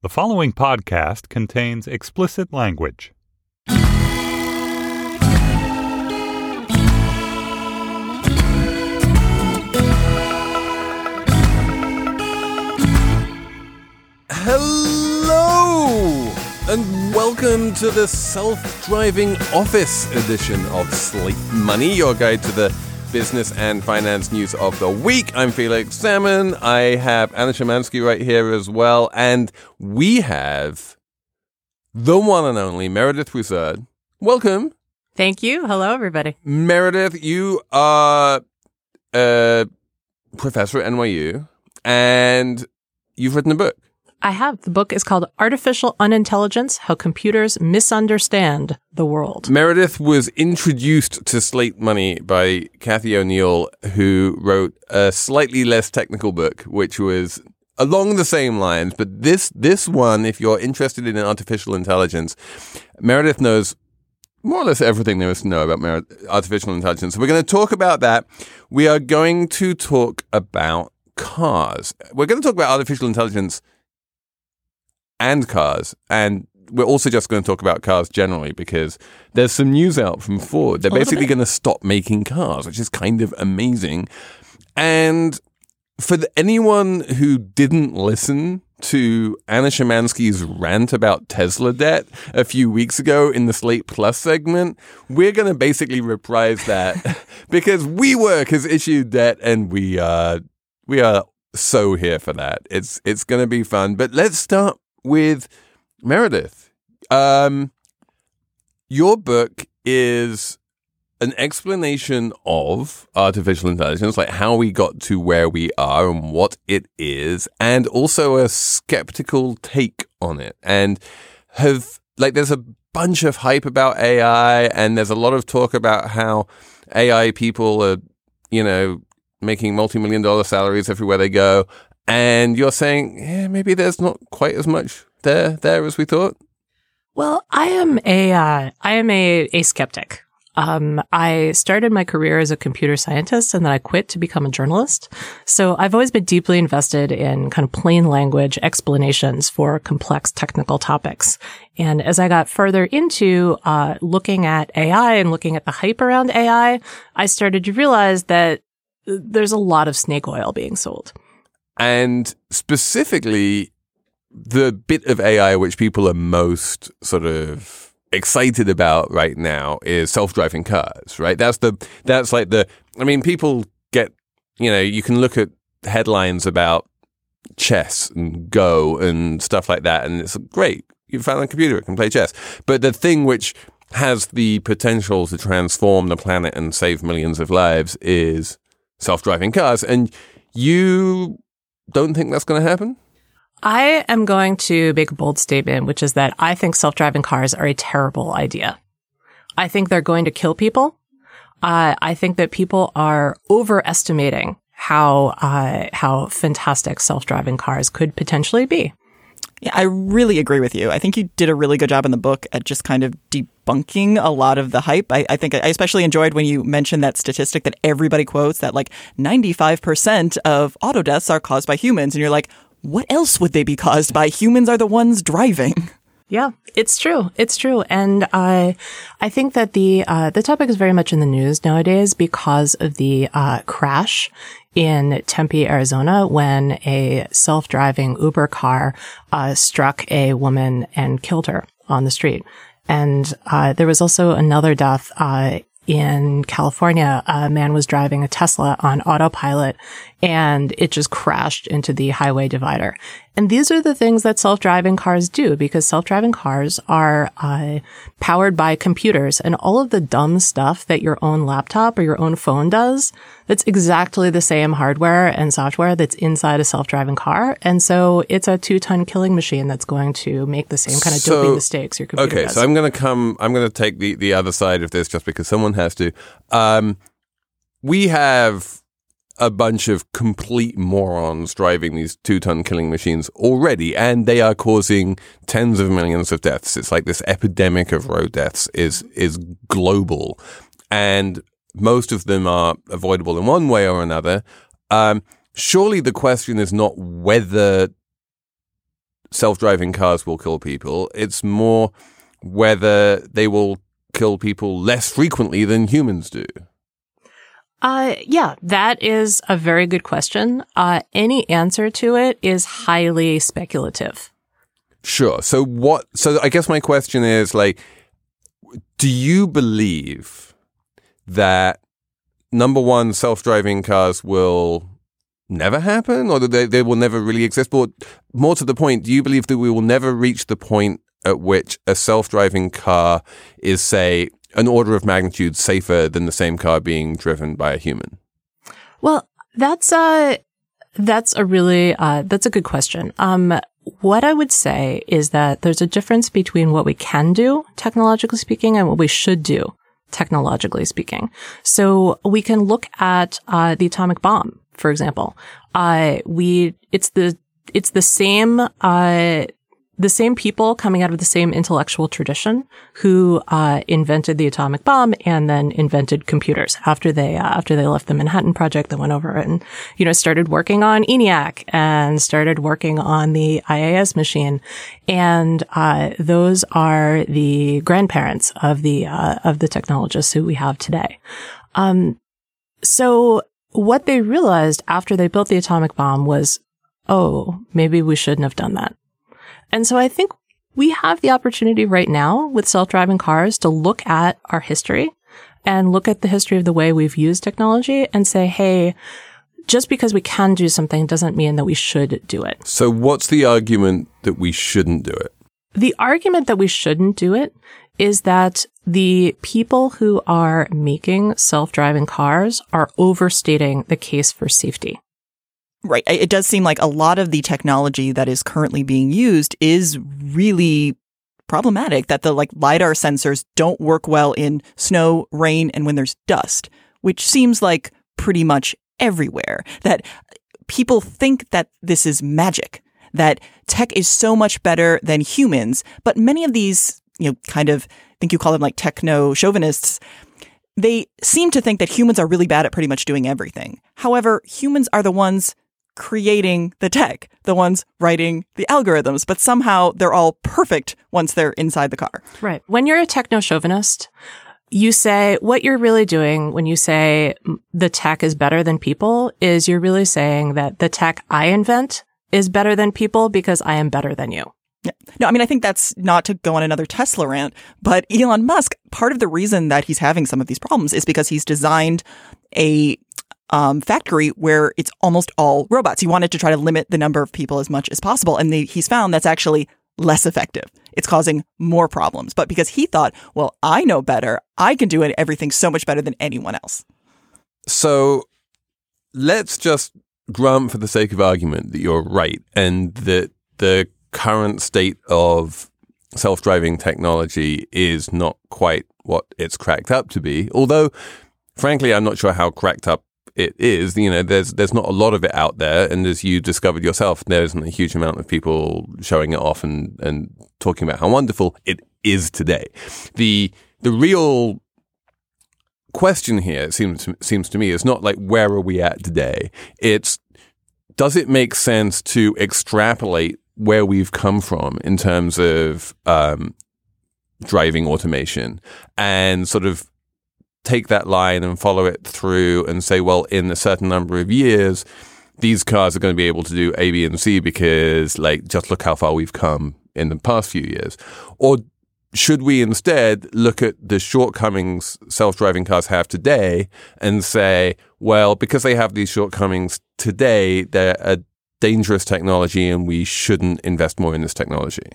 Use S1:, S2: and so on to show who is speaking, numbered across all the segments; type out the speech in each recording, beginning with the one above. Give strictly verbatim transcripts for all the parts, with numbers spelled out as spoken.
S1: The following podcast contains explicit language.
S2: Hello, and welcome to the Self-Driving Office edition of Slate Money, your guide to the business and finance news of the week. I'm Felix Salmon. I have Anna Szymanski right here as well, and we have the one and only Meredith Broussard. Welcome.
S3: Thank you. Hello, everybody.
S2: Meredith, you are a professor at N Y U, and you've written a book.
S3: I have. The book is called Artificial Unintelligence: How Computers Misunderstand the World.
S2: Meredith was introduced to Slate Money by Cathy O'Neil, who wrote a slightly less technical book, which was along the same lines. But this this one, if you're interested in artificial intelligence, Meredith knows more or less everything there is to know about Mer- artificial intelligence. So we're going to talk about that. We are going to talk about cars. We're going to talk about artificial intelligence and cars, and we're also just going to talk about cars generally because there's some news out from Ford. They're basically going to stop making cars, which is kind of amazing. And for the, anyone who didn't listen to Anna Szymanski's rant about Tesla debt a few weeks ago in the Slate Plus segment, we're going to basically reprise that because WeWork has issued debt, and we are we are so here for that. It's it's going to be fun. But let's start with Meredith. Um, your book is an explanation of artificial intelligence, like how we got to where we are and what it is, and also a skeptical take on it. And have like there's a bunch of hype about A I, and there's a lot of talk about how A I people are, you know, making multi-million dollar salaries everywhere they go. And you're saying, yeah, maybe there's not quite as much there there as we thought.
S3: Well, I am a uh, I am a, a skeptic. Um, I started my career as a computer scientist, and then I quit to become a journalist. So I've always been deeply invested in kind of plain language explanations for complex technical topics. And as I got further into uh, looking at A I and looking at the hype around A I, I started to realize that there's a lot of snake oil being sold.
S2: And specifically, the bit of A I which people are most sort of excited about right now is self-driving cars, right? That's the, that's like the, I mean, people get, you know, you can look at headlines about chess and Go and stuff like that, and it's great. You found a computer that can play chess. But the thing which has the potential to transform the planet and save millions of lives is self-driving cars. And you don't think that's going to happen?
S3: I am going to make a bold statement, which is that I think self-driving cars are a terrible idea. I think they're going to kill people. Uh, I think that people are overestimating how uh, how fantastic self-driving cars could potentially be.
S4: Yeah, I really agree with you. I think you did a really good job in the book at just kind of debunking a lot of the hype. I, I think I especially enjoyed when you mentioned that statistic that everybody quotes, that like ninety-five percent of auto deaths are caused by humans. And you're like, what else would they be caused by? Humans are the ones driving.
S3: Yeah, it's true. It's true. And I, I think that the, uh, the topic is very much in the news nowadays because of the, uh, crash in Tempe, Arizona, when a self-driving Uber car, uh, struck a woman and killed her on the street. And, uh, there was also another death, uh, in California. A man was driving a Tesla on autopilot, and it just crashed into the highway divider. And these are the things that self-driving cars do, because self-driving cars are uh, powered by computers, and all of the dumb stuff that your own laptop or your own phone does, that's exactly the same hardware and software that's inside a self-driving car. And so it's a two-ton killing machine that's going to make the same kind of
S2: so,
S3: dopey mistakes your computer
S2: okay,
S3: does.
S2: so I'm going to come, I'm going to take the, the other side of this just because someone has to. Um, we have a bunch of complete morons driving these two-ton killing machines already, and they are causing tens of millions of deaths. It's like this epidemic of road deaths is is global, and most of them are avoidable in one way or another. Um, surely the question is not whether self-driving cars will kill people. It's more whether they will kill people less frequently than humans do.
S3: Uh, yeah, that is a very good question. Uh, any answer to it is highly speculative.
S2: Sure. So what, so I guess my question is, like, do you believe that, number one, self-driving cars will never happen, or that they, they will never really exist? But more to the point, do you believe that we will never reach the point at which a self-driving car is, say, an order of magnitude safer than the same car being driven by a human?
S3: Well, that's a, that's a really, uh, that's a good question. Um, what I would say is that there's a difference between what we can do, technologically speaking, and what we should do, technologically speaking. So we can look at, uh, the atomic bomb, for example. Uh, we, it's the, it's the same, uh, the same people coming out of the same intellectual tradition who uh invented the atomic bomb and then invented computers after they uh, after they left the Manhattan Project. They went over and, you know, started working on ENIAC and started working on the I A S machine. And uh those are the grandparents of the uh of the technologists who we have today. Um so what they realized after they built the atomic bomb was, oh, maybe we shouldn't have done that. And so I think we have the opportunity right now with self-driving cars to look at our history and look at the history of the way we've used technology and say, hey, just because we can do something doesn't mean that we should do it.
S2: So what's the argument that we shouldn't do it?
S3: The argument that we shouldn't do it is that the people who are making self-driving cars are overstating the case for safety.
S4: Right. It does seem like a lot of the technology that is currently being used is really problematic, that the like LiDAR sensors don't work well in snow, rain, and when there's dust, which seems like pretty much everywhere. That people think that this is magic, that tech is so much better than humans. But many of these, you know, kind of, I think you call them like techno chauvinists, they seem to think that humans are really bad at pretty much doing everything. However, humans are the ones creating the tech, the ones writing the algorithms, but somehow they're all perfect once they're inside the car.
S3: Right. When you're a techno-chauvinist, you say what you're really doing when you say the tech is better than people is you're really saying that the tech I invent is better than people because I am better than you.
S4: Yeah. No, I mean, I think that's not to go on another Tesla rant, but Elon Musk, part of the reason that he's having some of these problems is because he's designed a Um, factory where it's almost all robots. He wanted to try to limit the number of people as much as possible. And they, he's found that's actually less effective. It's causing more problems. But because he thought, well, I know better, I can do it, everything so much better than anyone else.
S2: So let's just grant for the sake of argument that you're right and that the current state of self-driving technology is not quite what it's cracked up to be. Although, frankly, I'm not sure how cracked up it is. You know, there's there's not a lot of it out there, and as you discovered yourself, there isn't a huge amount of people showing it off and, and talking about how wonderful it is today. The the real question here, it seems seems to me, is not like where are we at today. It's does it make sense to extrapolate where we've come from in terms of um, driving automation and sort of take that line and follow it through and say, well, in a certain number of years, these cars are going to be able to do A, B, and C because, like, just look how far we've come in the past few years? Or should we instead look at the shortcomings self-driving cars have today and say, well, because they have these shortcomings today, they're a dangerous technology and we shouldn't invest more in this technology?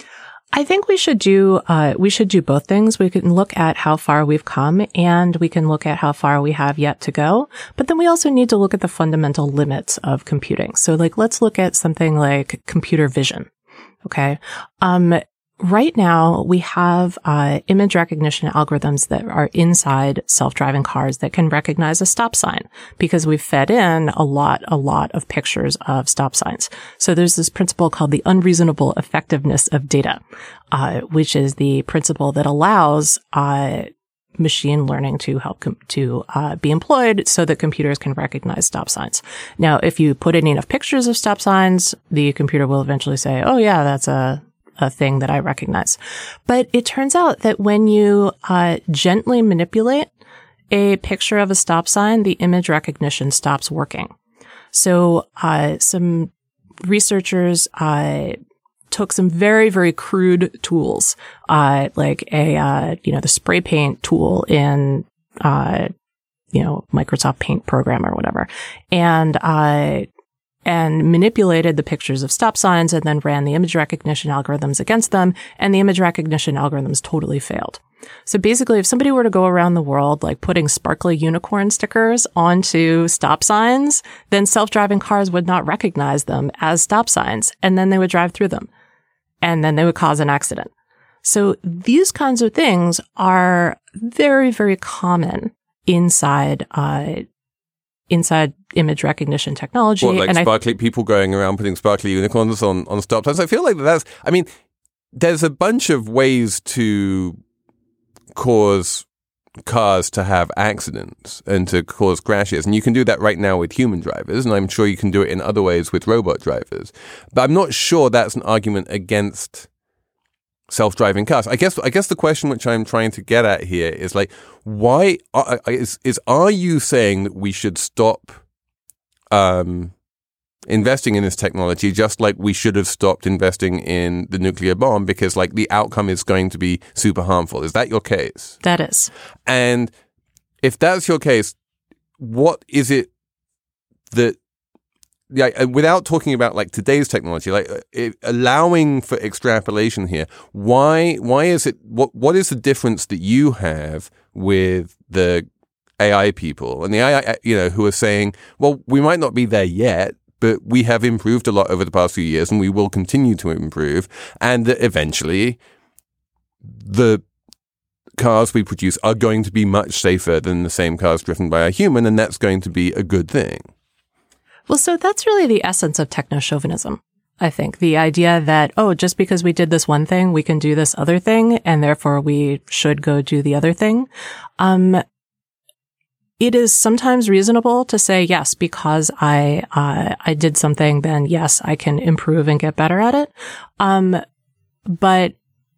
S3: I think we should do, uh, we should do both things. We can look at how far we've come and we can look at how far we have yet to go. But then we also need to look at the fundamental limits of computing. So like, let's look at something like computer vision. Okay. Um, right now we have, uh, image recognition algorithms that are inside self-driving cars that can recognize a stop sign because we've fed in a lot, a lot of pictures of stop signs. So there's this principle called the unreasonable effectiveness of data, uh, which is the principle that allows, uh, machine learning to help com- to uh, be employed so that computers can recognize stop signs. Now, if you put in enough pictures of stop signs, the computer will eventually say, oh yeah, that's a, a thing that I recognize. But it turns out that when you uh, gently manipulate a picture of a stop sign, the image recognition stops working. So uh, some researchers uh, took some very, very crude tools, uh, like a, uh, you know, the spray paint tool in, uh, you know, Microsoft Paint program or whatever, and, uh, and manipulated the pictures of stop signs and then ran the image recognition algorithms against them, and the image recognition algorithms totally failed. So basically, if somebody were to go around the world, like putting sparkly unicorn stickers onto stop signs, then self-driving cars would not recognize them as stop signs, and then they would drive through them, and then they would cause an accident. So these kinds of things are very, very common inside, uh, inside image recognition technology.
S2: What, like
S3: and
S2: sparkly
S3: I,
S2: people going around putting sparkly unicorns on, on stop signs? I feel like that's, I mean, there's a bunch of ways to cause cars to have accidents and to cause crashes. And you can do that right now with human drivers. And I'm sure you can do it in other ways with robot drivers. But I'm not sure that's an argument against self-driving cars. I guess I guess the question which I'm trying to get at here is like, why are, is, is are you saying that we should stop um, investing in this technology just like we should have stopped investing in the nuclear bomb because like the outcome is going to be super harmful? Is that your case?
S3: that is.
S2: And if that's your case, what is it that, yeah, without talking about like today's technology, like it, allowing for extrapolation here, why why is it, what what is the difference that you have with the A I people and the A I, you know, who are saying, well, we might not be there yet, but we have improved a lot over the past few years and we will continue to improve, and that eventually the cars we produce are going to be much safer than the same cars driven by a human, and that's going to be a good thing.
S3: Well, so that's really the essence of techno-chauvinism, I think. The idea that, oh, just because we did this one thing, we can do this other thing, and therefore we should go do the other thing. Um, it is sometimes reasonable to say, yes, because I, uh, I did something, then yes, I can improve and get better at it. Um, but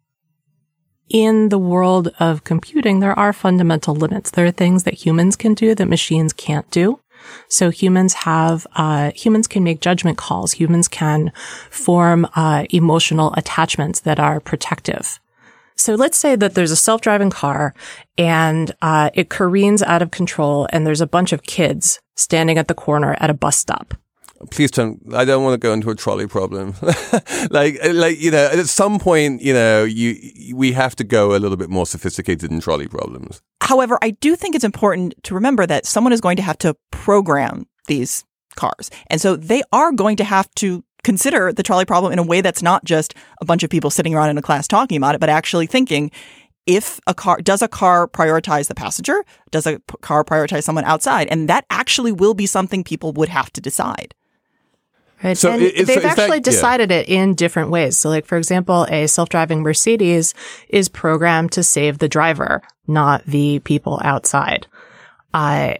S3: in the world of computing, there are fundamental limits. There are things that humans can do that machines can't do. So humans have, uh, humans can make judgment calls. Humans can form, uh, emotional attachments that are protective. So let's say that there's a self-driving car and, uh, it careens out of control and there's a bunch of kids standing at the corner at a bus stop.
S2: Please don't, I don't want to go into a trolley problem. like, like, you know, at some point, you know, you, we have to go a little bit more sophisticated in trolley problems.
S4: However, I do think it's important to remember that someone is going to have to program these cars. And so they are going to have to consider the trolley problem in a way that's not just a bunch of people sitting around in a class talking about it, but actually thinking, if a car, does a car prioritize the passenger? Does a p- car prioritize someone outside? And that actually will be something people would have to decide.
S3: Right.
S2: So
S3: and
S2: it,
S3: they've
S2: so
S3: actually
S2: that,
S3: decided
S2: yeah.
S3: it in different ways. So like, for example, a self-driving Mercedes is programmed to save the driver, not the people outside. I,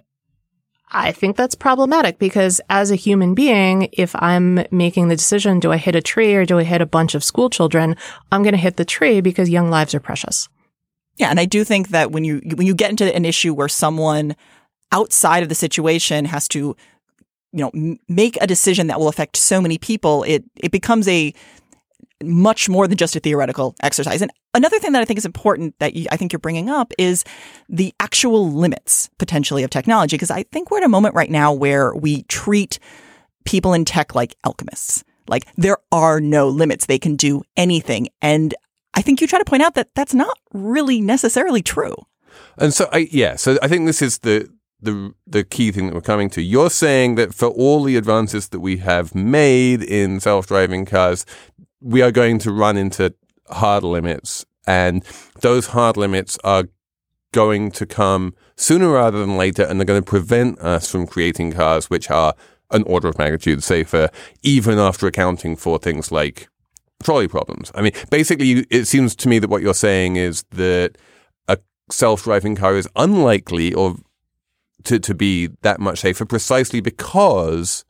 S3: I think that's problematic because as a human being, if I'm making the decision, do I hit a tree or do I hit a bunch of school children? I'm going to hit the tree because young lives are precious.
S4: Yeah. And I do think that when you, when you get into an issue where someone outside of the situation has to, you know, m- make a decision that will affect so many people, it it becomes a much more than just a theoretical exercise. And another thing that I think is important that you, I think you're bringing up is the actual limits potentially of technology, because I think we're at a moment right now where we treat people in tech like alchemists. Like there are no limits. They can do anything. And I think you try to point out that that's not really necessarily true.
S2: And so, I, yeah, so I think this is the the the key thing that we're coming to. You're saying that for all the advances that we have made in self-driving cars, we are going to run into hard limits, and those hard limits are going to come sooner rather than later, and they're going to prevent us from creating cars which are an order of magnitude safer, even after accounting for things like trolley problems. I mean, basically, you, it seems to me that what you're saying is that self-driving car is unlikely or to, to be that much safer precisely because,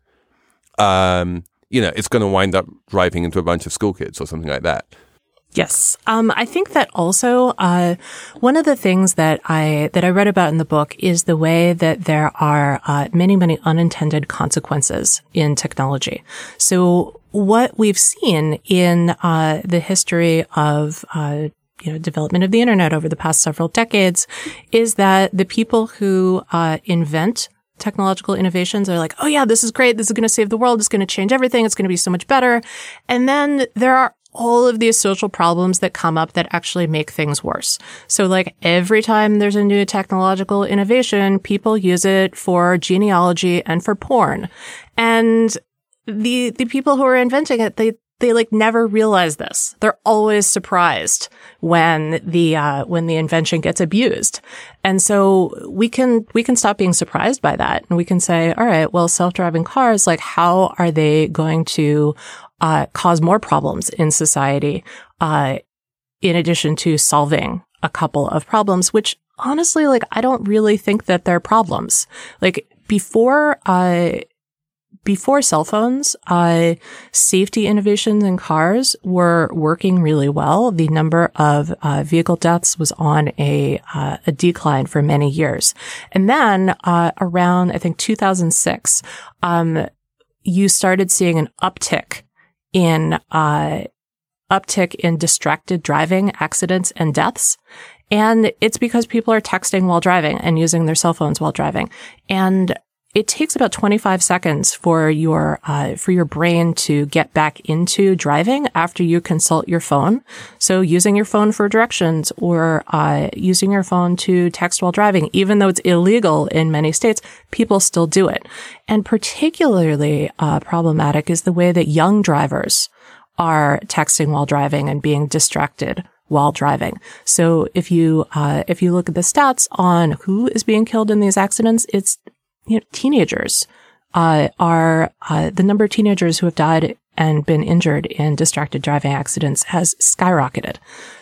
S2: um, you know, it's going to wind up driving into a bunch of school kids or something like that.
S3: Yes. Um, I think that also, uh, one of the things that I, that I read about in the book is the way that there are, uh, many, many unintended consequences in technology. So what we've seen in, uh, the history of, uh, you know, development of the internet over the past several decades is that the people who, uh, invent technological innovations are like, oh yeah, this is great. This is going to save the world. It's going to change everything. It's going to be so much better. And then there are all of these social problems that come up that actually make things worse. So like every time there's a new technological innovation, people use it for genealogy and for porn. And the, the people who are inventing it, they, they like never realize this. They're always surprised when the, uh, when the invention gets abused. And so we can, we can stop being surprised by that. And we can say, all right, well, self-driving cars, like how are they going to Uh, cause more problems in society, uh, in addition to solving a couple of problems, which honestly, like, I don't really think that they're problems. Like, before, uh, before cell phones, uh, safety innovations in cars were working really well. The number of, uh, vehicle deaths was on a, uh, a decline for many years. And then, uh, around, I think, two thousand six, um, you started seeing an uptick in, uh, uptick in distracted driving accidents and deaths. And it's because people are texting while driving and using their cell phones while driving. And it takes about twenty-five seconds for your, uh, for your brain to get back into driving after you consult your phone. So using your phone for directions or, uh, using your phone to text while driving, even though it's illegal in many states, people still do it. And particularly, uh, problematic is the way that young drivers are texting while driving and being distracted while driving. So if you, uh, if you look at the stats on who is being killed in these accidents, it's You know, teenagers, uh, are, uh, the number of teenagers who have died and been injured in distracted driving accidents has skyrocketed.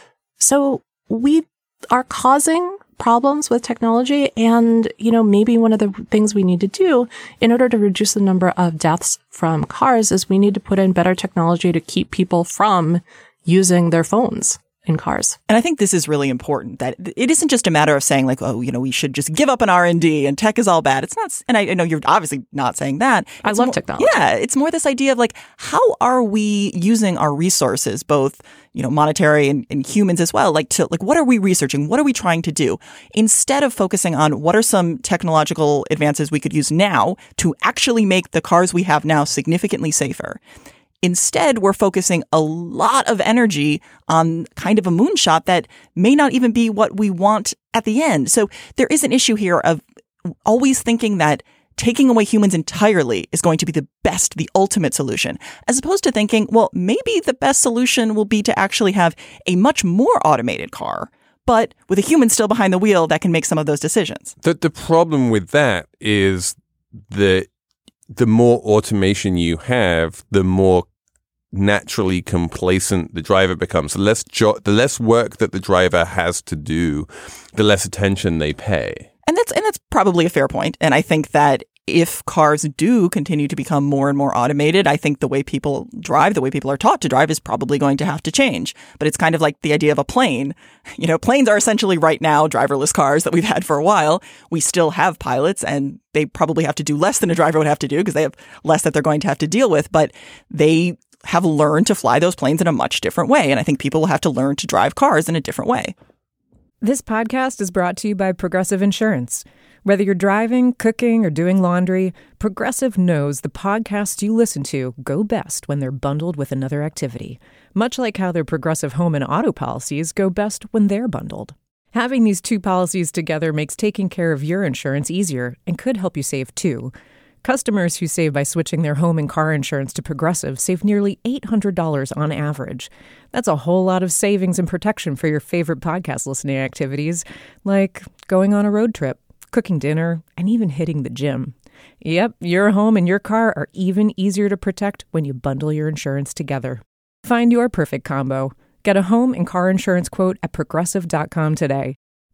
S3: So we are causing problems with technology. And, you know, maybe one of the things we need to do in order to reduce the number of deaths from cars is we need to put in better technology to keep people from using their phones in cars.
S4: And I think this is really important, that it isn't just a matter of saying like, oh, you know, we should just give up on R and D and tech is all bad. It's not, and I, I know you're obviously not saying that. It's
S3: I love
S4: more,
S3: technology.
S4: Yeah, it's more this idea of like, how are we using our resources, both, you know, monetary and, and humans as well? Like to, like, what are we researching? What are we trying to do? Instead of focusing on what are some technological advances we could use now to actually make the cars we have now significantly safer. Instead, we're focusing a lot of energy on kind of a moonshot that may not even be what we want at the end. So there is an issue here of always thinking that taking away humans entirely is going to be the best, the ultimate solution, as opposed to thinking, well, maybe the best solution will be to actually have a much more automated car, but with a human still behind the wheel that can make some of those decisions.
S2: The, the problem with that is that the more automation you have, the more naturally complacent the driver becomes. The less jo- the less work that the driver has to do, the less attention they pay.
S4: And that's and that's probably a fair point. And I think that if cars do continue to become more and more automated, I think the way people drive, the way people are taught to drive is probably going to have to change. But it's kind of like the idea of a plane. You know, planes are essentially right now driverless cars that we've had for a while. We still have pilots and they probably have to do less than a driver would have to do because they have less that they're going to have to deal with. But they have learned to fly those planes in a much different way. And I think people will have to learn to drive cars in a different way.
S5: This podcast is brought to you by Progressive Insurance. Whether you're driving, cooking, or doing laundry, Progressive knows the podcasts you listen to go best when they're bundled with another activity, much like how their Progressive home and auto policies go best when they're bundled. Having these two policies together makes taking care of your insurance easier and could help you save too. Customers who save by switching their home and car insurance to Progressive save nearly eight hundred dollars on average. That's a whole lot of savings and protection for your favorite podcast listening activities, like going on a road trip, cooking dinner, and even hitting the gym. Yep, your home and your car are even easier to protect when you bundle your insurance together. Find your perfect combo. Get a home and car insurance quote at progressive dot com today.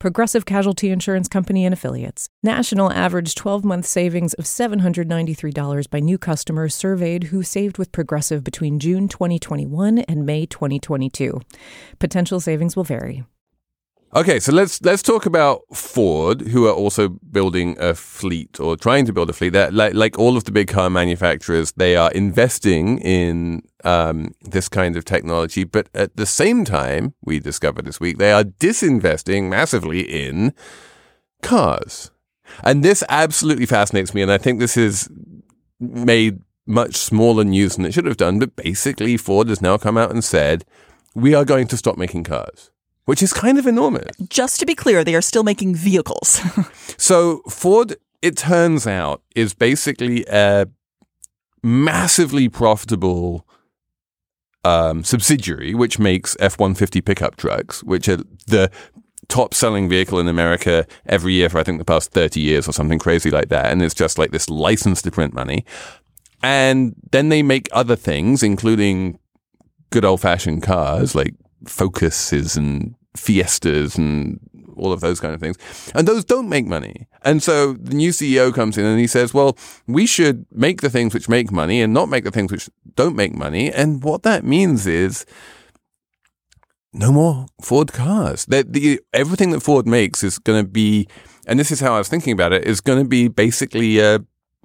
S5: Progressive Casualty Insurance Company and Affiliates. National average twelve-month savings of seven hundred ninety-three dollars by new customers surveyed who saved with Progressive between June twenty twenty-one and May twenty twenty-two. Potential savings will vary.
S2: Okay, so let's let's talk about Ford, who are also building a fleet or trying to build a fleet. That like like all of the big car manufacturers, they are investing in um, this kind of technology, but at the same time, we discovered this week, they are disinvesting massively in cars, and this absolutely fascinates me. And I think this is made much smaller news than it should have done. But basically, Ford has now come out and said, we are going to stop making cars. Which is kind of enormous.
S4: Just to be clear, they are still making vehicles.
S2: So Ford, it turns out, is basically a massively profitable um, subsidiary which makes F one fifty pickup trucks, which are the top-selling vehicle in America every year for, I think, the past thirty years or something crazy like that. And it's just like this license to print money. And then they make other things, including good old-fashioned cars like Focuses and Fiestas and all of those kind of things. And those don't make money. And so the new C E O comes in and he says, well, we should make the things which make money and not make the things which don't make money. And what that means is no more Ford cars. The, the, everything that Ford makes is going to be, and this is how I was thinking about it, is going to be basically a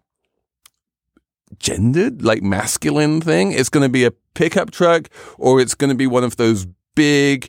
S2: gendered, like masculine thing. It's going to be a pickup truck, or it's going to be one of those big,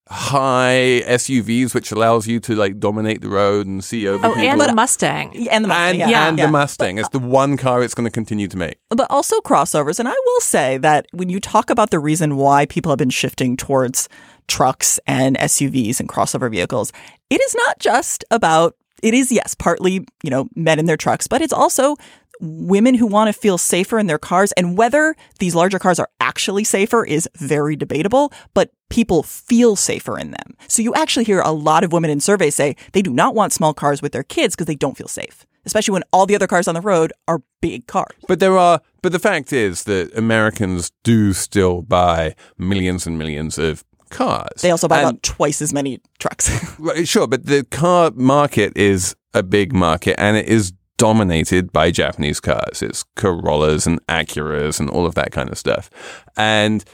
S2: high S U Vs, which allows you to like dominate the road and see over
S3: oh,
S2: people.
S3: and the Mustang.
S4: And the Mustang,
S2: and,
S4: yeah.
S3: yeah.
S2: and
S4: yeah.
S2: the Mustang. It's the one car it's going to continue to make.
S4: But also crossovers. And I will say that when you talk about the reason why people have been shifting towards trucks and S U Vs and crossover vehicles, it is not just about, it is, yes, partly, you know, men in their trucks, but it's also women who want to feel safer in their cars. And whether these larger cars are actually safer is very debatable, but people feel safer in them. So you actually hear a lot of women in surveys say they do not want small cars with their kids because they don't feel safe, especially when all the other cars on the road are big cars.
S2: But there are, but the fact is that Americans do still buy millions and millions of cars.
S4: They also buy
S2: And-
S4: about twice as many trucks.
S2: Right, sure, but the car market is a big market, and it is dominated by Japanese cars. It's Corollas and Acuras and all of that kind of stuff. And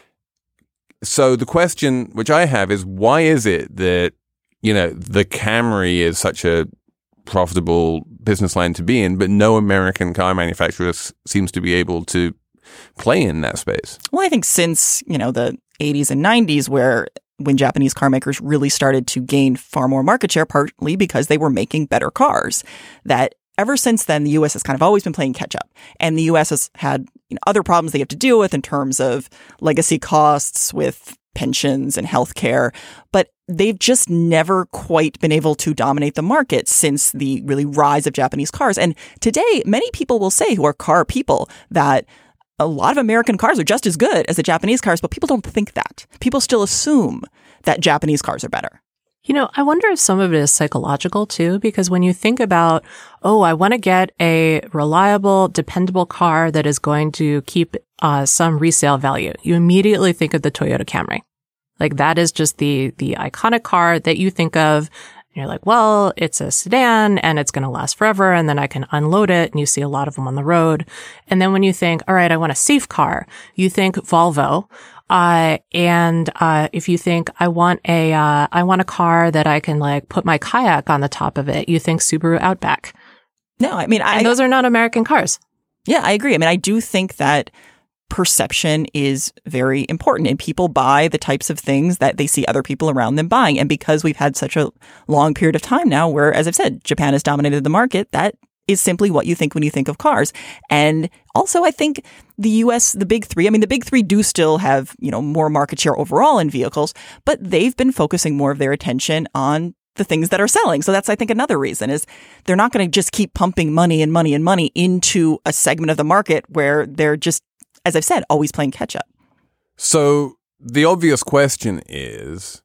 S2: so the question which I have is, why is it that, you know, the Camry is such a profitable business line to be in, but no American car manufacturer s- seems to be able to play in that space?
S4: Well, I think since, you know, the eighties and nineties, where when Japanese car makers really started to gain far more market share, partly because they were making better cars, that ever since then, the U S has kind of always been playing catch up. And the U S has had, you know, other problems they have to deal with in terms of legacy costs with pensions and healthcare. But they've just never quite been able to dominate the market since the really rise of Japanese cars. And today, many people will say, who are car people, that a lot of American cars are just as good as the Japanese cars, but people don't think that. People still assume that Japanese cars are better.
S3: You know, I wonder if some of it is psychological too, because when you think about, oh, I want to get a reliable, dependable car that is going to keep uh, some resale value, you immediately think of the Toyota Camry. Like that is just the the iconic car that you think of. And you're like, well, it's a sedan and it's going to last forever, and then I can unload it, and you see a lot of them on the road. And then when you think, all right, I want a safe car, you think Volvo. Uh, and, uh, if you think I want a, uh, I want a car that I can like put my kayak on the top of it, you think Subaru Outback.
S4: No, I mean, I,
S3: And those are not American cars.
S4: yeah, I agree. I mean, I do think that perception is very important, and people buy the types of things that they see other people around them buying. And because we've had such a long period of time now where, as I've said, Japan has dominated the market, that is simply what you think when you think of cars. And also, I think the U S, the big three, I mean, the big three do still have, you know, more market share overall in vehicles, but they've been focusing more of their attention on the things that are selling. So that's, I think, another reason is they're not going to just keep pumping money and money and money into a segment of the market where they're just, as I've said, always playing catch up.
S2: So the obvious question is,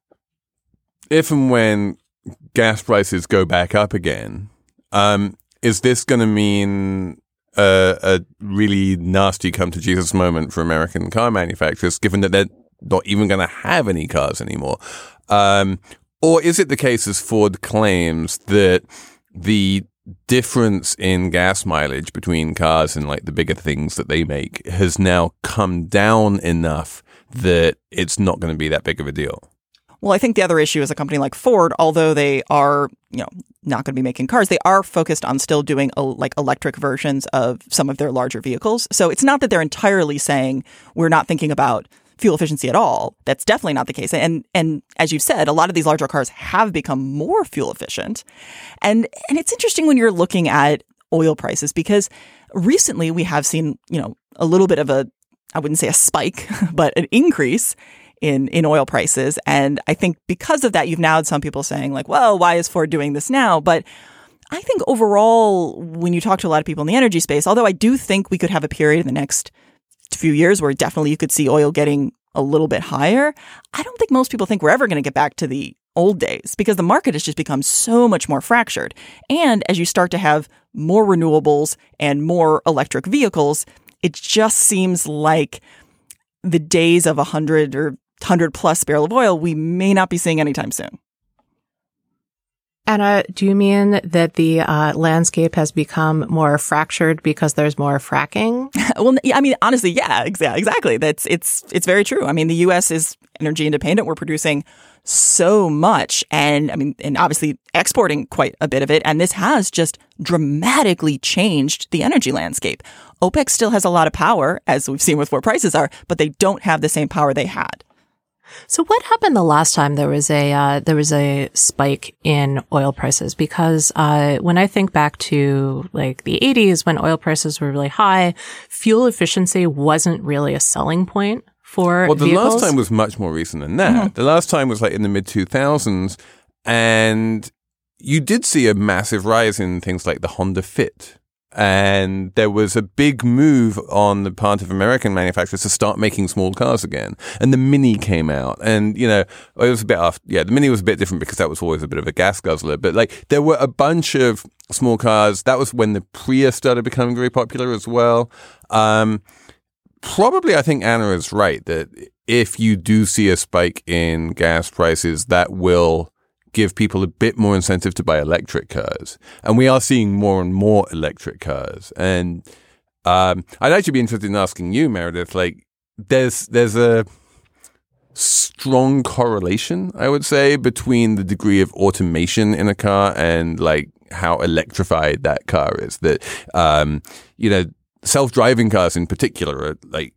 S2: if and when gas prices go back up again, um, is this going to mean a, a really nasty come to Jesus moment for American car manufacturers, given that they're not even going to have any cars anymore? Um, Or is it the case, as Ford claims, that the difference in gas mileage between cars and like the bigger things that they make has now come down enough that it's not going to be that big of a deal?
S4: Well, I think the other issue is a company like Ford, although they are, you know, not going to be making cars, they are focused on still doing uh, like electric versions of some of their larger vehicles. So it's not that they're entirely saying we're not thinking about fuel efficiency at all. That's definitely not the case. And and as you've said, a lot of these larger cars have become more fuel efficient. And and it's interesting when you're looking at oil prices, because recently we have seen, you know, a little bit of a, I wouldn't say a spike, but an increase in, in oil prices. And I think because of that, you've now had some people saying like, well, why is Ford doing this now? But I think overall, when you talk to a lot of people in the energy space, although I do think we could have a period in the next few years where definitely you could see oil getting a little bit higher, I don't think most people think we're ever going to get back to the old days, because the market has just become so much more fractured. And as you start to have more renewables and more electric vehicles, it just seems like the days of one hundred or one hundred plus barrel of oil we may not be seeing anytime soon.
S3: Anna, do you mean that the uh, landscape has become more fractured because there's more fracking?
S4: Well, I mean, honestly, yeah, exa- exactly. That's it's it's very true. I mean, the U S is energy independent. We're producing so much, and I mean, and obviously exporting quite a bit of it. And this has just dramatically changed the energy landscape. OPEC still has a lot of power, as we've seen with where prices are, but they don't have the same power they had.
S3: So what happened the last time there was a uh, there was a spike in oil prices? Because uh, when I think back to like the eighties, when oil prices were really high, fuel efficiency wasn't really a selling point for
S2: Well, the
S3: vehicles.
S2: last time was much more recent than that. Mm-hmm. The last time was like in the mid two thousands, and you did see a massive rise in things like the Honda Fit. And there was a big move on the part of American manufacturers to start making small cars again. And the Mini came out. And, you know, it was a bit off. Yeah, the Mini was a bit different because that was always a bit of a gas guzzler. But, like, there were a bunch of small cars. That was when the Prius started becoming very popular as well. Um, probably, I think Anna is right that if you do see a spike in gas prices, that will give people a bit more incentive to buy electric cars. And we are seeing more and more electric cars. And um, I'd actually be interested in asking you, Meredith, like there's there's a strong correlation, I would say, between the degree of automation in a car and like how electrified that car is. That, um, you know, self-driving cars in particular are like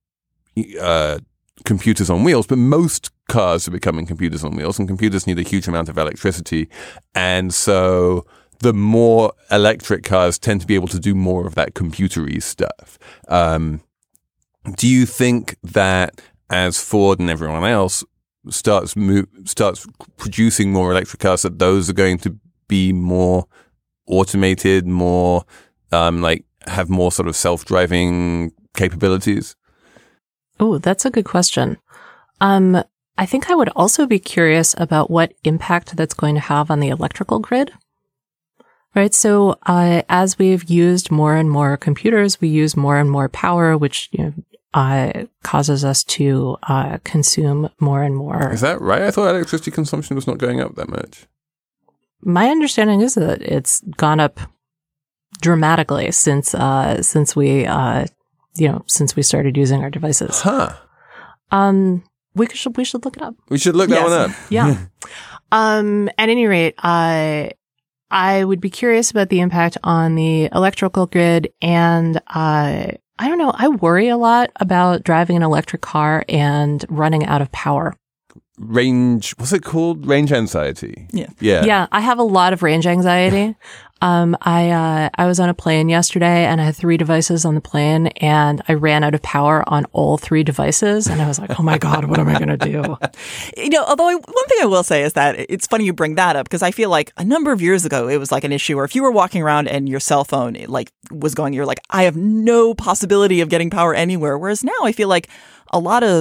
S2: uh, computers on wheels, but most cars are becoming computers on wheels, and computers need a huge amount of electricity. And so the more electric cars tend to be able to do more of that computery stuff. Um, do you think that as Ford and everyone else starts move, starts producing more electric cars, that those are going to be more automated, more um, like have more sort of self-driving capabilities?
S3: Oh, that's a good question. Um, I think I would also be curious about what impact that's going to have on the electrical grid. Right. So, uh, as we've used more and more computers, we use more and more power, which, you know, uh, causes us to, uh, consume more and more.
S2: Is that right? I thought electricity consumption was not going up that much.
S3: My understanding is that it's gone up dramatically since, uh, since we, uh, you know, since we started using our devices.
S2: Huh.
S3: Um, we should, we should look it up.
S2: We should look that
S3: yes.
S2: one up.
S3: Yeah. um, at any rate, uh, I would be curious about the impact on the electrical grid. And, uh, I don't know, I worry a lot about driving an electric car and running out of power.
S2: Range, what's it called? Range anxiety.
S4: Yeah.
S2: Yeah.
S3: Yeah. I have a lot of range anxiety. Um, I, uh, I was on a plane yesterday and I had three devices on the plane and I ran out of power on all three devices. And I was like, oh my God, what am I going to do?
S4: You know, although I, one thing I will say is that it's funny you bring that up, because I feel like a number of years ago, it was like an issue where if you were walking around and your cell phone it like was going, you're like, I have no possibility of getting power anywhere. Whereas now I feel like a lot of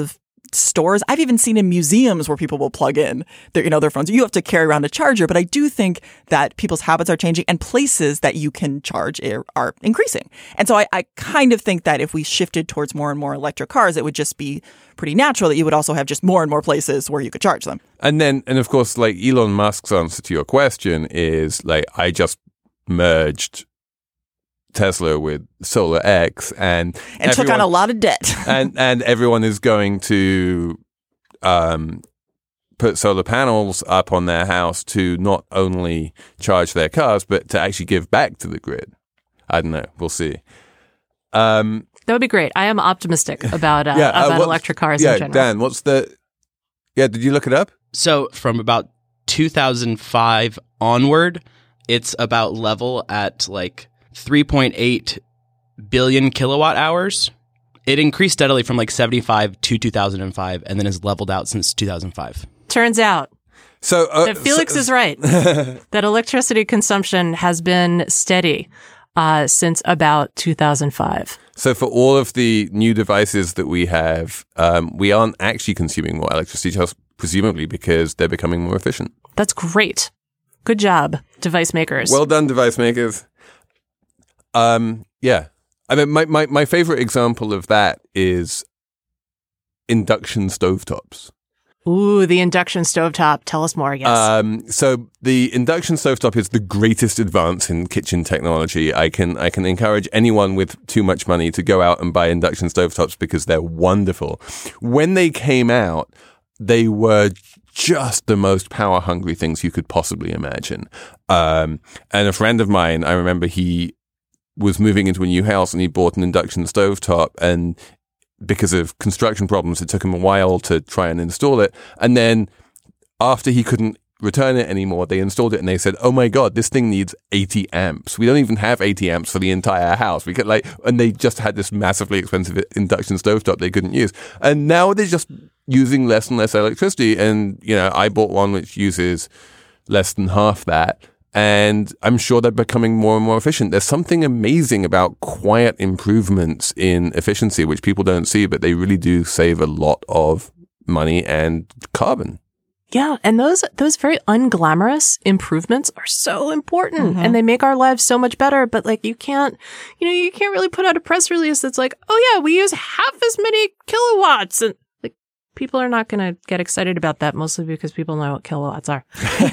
S4: stores. I've even seen in museums where people will plug in their, you know, their phones. You have to carry around a charger, but I do think that people's habits are changing and places that you can charge are, are increasing. And so I, I kind of think that if we shifted towards more and more electric cars, it would just be pretty natural that you would also have just more and more places where you could charge them.
S2: And then, and of course, like Elon Musk's answer to your question is like, I just merged Tesla with Solar X and
S4: and took on a lot of debt.
S2: and and everyone is going to um, put solar panels up on their house to not only charge their cars but to actually give back to the grid. I don't know. We'll see. Um,
S3: that would be great. I am optimistic about uh,
S2: yeah, uh,
S3: about
S2: what,
S3: electric cars
S2: yeah,
S3: in general.
S2: Dan, what's the? Yeah, did you look it up?
S6: So from about two thousand five onward, it's about level at like three point eight billion kilowatt hours. It increased steadily from like seventy-five to two thousand five and then has leveled out since two thousand five.
S3: Turns out
S2: so uh,
S3: that Felix
S2: so,
S3: is right. That electricity consumption has been steady uh, since about two thousand five.
S2: So for all of the new devices that we have, um, we aren't actually consuming more electricity, just presumably because they're becoming more efficient.
S3: That's great. Good job, device makers.
S2: Well done, device makers. Um, yeah. I mean, my, my, my favorite example of that is induction stovetops.
S3: Ooh, the induction stovetop. Tell us more, I guess.
S2: Um, so the induction stovetop is the greatest advance in kitchen technology. I can I can encourage anyone with too much money to go out and buy induction stovetops because they're wonderful. When they came out, they were just the most power-hungry things you could possibly imagine. Um, and a friend of mine, I remember he was moving into a new house and he bought an induction stovetop, and because of construction problems, it took him a while to try and install it. And then after he couldn't return it anymore, they installed it and they said, oh my God, this thing needs eighty amps. We don't even have eighty amps for the entire house. We could like, and they just had this massively expensive induction stovetop they couldn't use. And now they're just using less and less electricity. And, you know, I bought one which uses less than half that. And I'm sure they're becoming more and more efficient. There's something amazing about quiet improvements in efficiency, which people don't see, but they really do save a lot of money and carbon.
S3: Yeah, and those those very unglamorous improvements are so important, mm-hmm. and they make our lives so much better. But like, you can't, you know, you can't really put out a press release that's like, oh yeah, we use half as many kilowatts, and like, people are not going to get excited about that, mostly because people know what kilowatts are.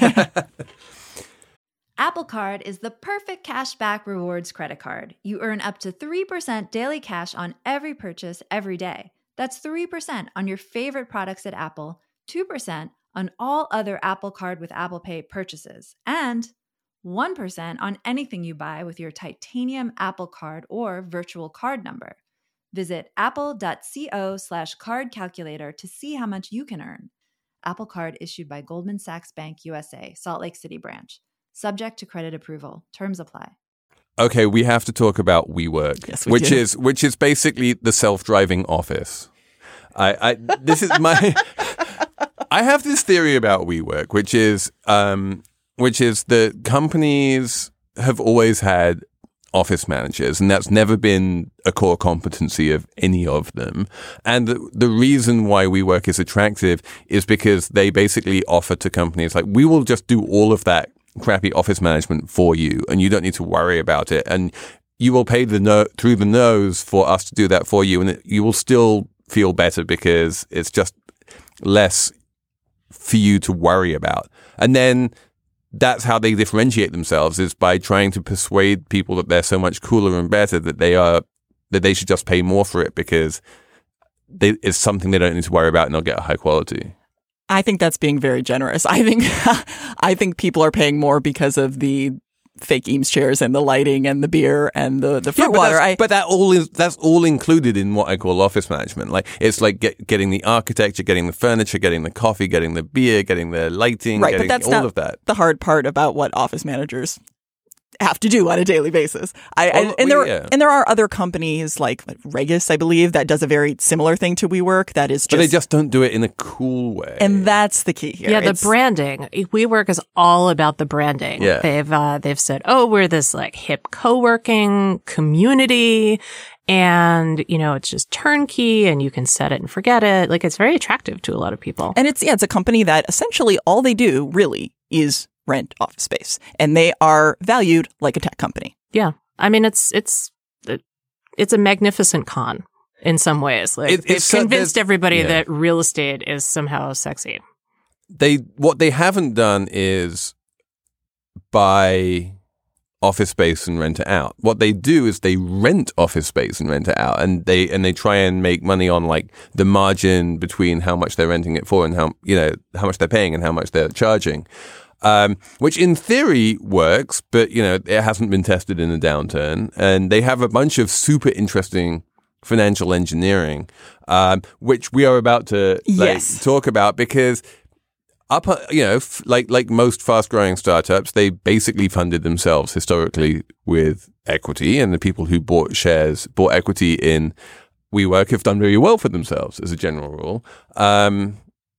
S7: Apple Card is the perfect cashback rewards credit card. You earn up to three percent daily cash on every purchase every day. That's three percent on your favorite products at Apple, two percent on all other Apple Card with Apple Pay purchases, and one percent on anything you buy with your titanium Apple Card or virtual card number. Visit apple.co slash card calculator to see how much you can earn. Apple Card issued by Goldman Sachs Bank U S A, Salt Lake City branch. Subject to credit approval. Terms apply. Okay,
S2: we have to talk about WeWork,
S4: yes, we
S2: which
S4: do.
S2: is which is basically the self-driving office. I, I this is my I have this theory about WeWork, which is um, which is that companies have always had office managers, and that's never been a core competency of any of them. And the, the reason why WeWork is attractive is because they basically offer to companies like, we will just do all of that crappy office management for you, and you don't need to worry about it. And you will pay the no- through the nose for us to do that for you, and it, you will still feel better because it's just less for you to worry about. And then that's how they differentiate themselves, is by trying to persuade people that they're so much cooler and better that they are that they should just pay more for it because they, it's something they don't need to worry about, and they'll get a high quality.
S4: I think that's being very generous. I think I think people are paying more because of the fake Eames chairs and the lighting and the beer and the, the fruit
S2: yeah, but
S4: water.
S2: That's,
S4: I,
S2: but that all is that's all included in what I call office management. Like, it's like get, getting the architecture, getting the furniture, getting the coffee, getting the beer, getting the lighting,
S4: right,
S2: getting
S4: but that's
S2: all
S4: not
S2: of that.
S4: The hard part about what office managers have to do on a daily basis. I
S2: Well,
S4: and, and
S2: we-
S4: there
S2: yeah.
S4: and there are other companies like Regis, I believe, that does a very similar thing to WeWork. That is just,
S2: But they just don't do it in a cool way.
S4: and that's the key here.
S3: Yeah, the
S4: It's-
S3: branding. WeWork is all about the branding.
S2: Yeah.
S3: They've uh, they've said, "Oh, we're this like hip co-working community, and you know, it's just turnkey, and you can set it and forget it." Like, it's very attractive to a lot of people.
S4: And it's yeah, it's a company that essentially all they do really is rent office space, and they are valued like a tech company.
S3: Yeah, I mean, it's it's it's a magnificent con in some ways. Like,
S2: It-
S3: they've
S2: it's so-
S3: convinced
S2: there's-
S3: everybody
S2: yeah.
S3: that real estate is somehow sexy.
S2: they what they haven't done is buy office space and rent it out. What they do is they rent office space and rent it out, and they and they try and make money on like the margin between how much they're renting it for and how you know how much they're paying and how much they're charging. Um, which in theory works, but you know it hasn't been tested in a downturn, and they have a bunch of super interesting financial engineering, um, which we are about to like,
S4: Yes.
S2: talk about because up, uh, you know, f- like like most fast-growing startups, they basically funded themselves historically with equity, and the people who bought shares, bought equity in WeWork, have done very well for themselves as a general rule. Um,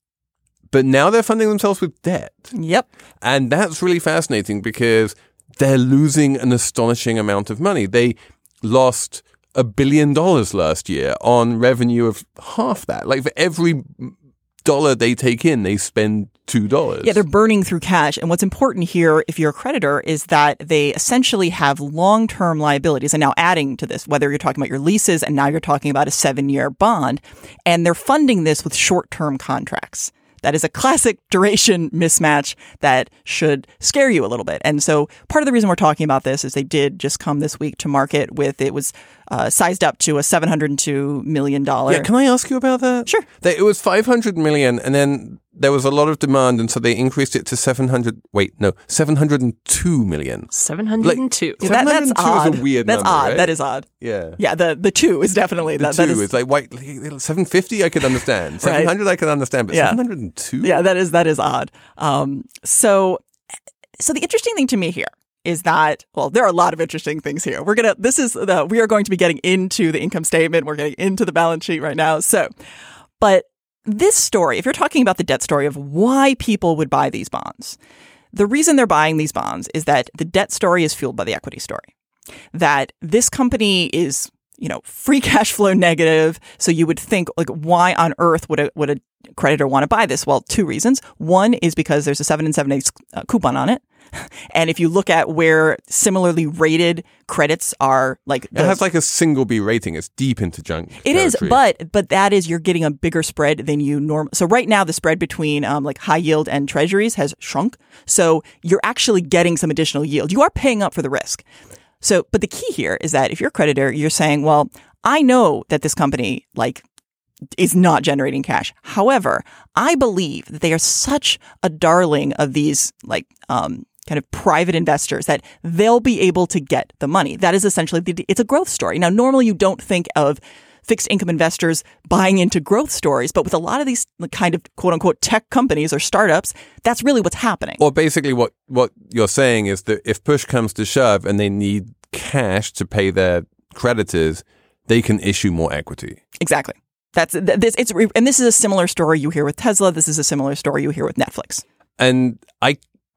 S2: but now they're funding themselves with debt.
S4: Yep.
S2: And that's really fascinating because they're losing an astonishing amount of money. They lost a billion dollars last year on revenue of half that. Like for every dollar they take in, they spend two dollars.
S4: Yeah, they're burning through cash. And what's important here, if you're a creditor, is that they essentially have long-term liabilities. And now adding to this, whether you're talking about your leases and now you're talking about a seven-year bond, and they're funding this with short-term contracts. That is a classic duration mismatch that should scare you a little bit. And so part of the reason we're talking about this is they did just come this week to market with, it was uh, sized up to a seven hundred two million dollars.
S2: Yeah, can I ask you about that?
S4: Sure.
S2: They, it was five hundred million, and then there was a lot of demand, and so they increased it to seven hundred. Wait, no, seven hundred two million.
S3: seven hundred two.
S2: Like-
S4: That- that's
S2: 702 is a
S4: odd.
S2: weird
S4: That's
S2: number,
S4: odd.
S2: right?
S4: That is odd.
S2: Yeah.
S4: Yeah, the, the two is definitely
S2: The
S4: that.
S2: two
S4: that is,
S2: is like wait, seven fifty. I could understand. Seven hundred, I could understand, but
S4: Yeah.
S2: seven hundred and two.
S4: Yeah, that is that is odd. Um, so, so the interesting thing to me here is that, well, there are a lot of interesting things here. We're gonna. This is the we are going to be getting into the income statement. We're getting into the balance sheet right now. So, but this story, if you're talking about the debt story of why people would buy these bonds, the reason they're buying these bonds is that the debt story is fueled by the equity story. That this company is, you know, free cash flow negative. So you would think, like, why on earth would a would a creditor want to buy this? Well, two reasons. One is because there's a seven and seven eighths uh, coupon on it. And if you look at where similarly rated credits are, like
S2: It has like a single B rating. It's deep into junk.
S4: it is,
S2: territory.
S4: but but that is you're getting a bigger spread than you norm. So right now the spread between um, like high yield and treasuries has shrunk. So you're actually getting some additional yield. You are paying up for the risk. So, but the key here is that if you're a creditor, you're saying, well, I know that this company like is not generating cash. However, I believe that they are such a darling of these like um, kind of private investors that they'll be able to get the money. That is essentially the, it's a growth story. Now, normally you don't think of fixed income investors buying into growth stories, but with a lot of these kind of quote unquote tech companies or startups, that's really what's happening.
S2: Or basically what, what you're saying is that if push comes to shove and they need cash to pay their creditors, they can issue more equity.
S4: Exactly. That's th- this. It's and this is a similar story you hear with Tesla. This is a similar story you hear with Netflix.
S2: And I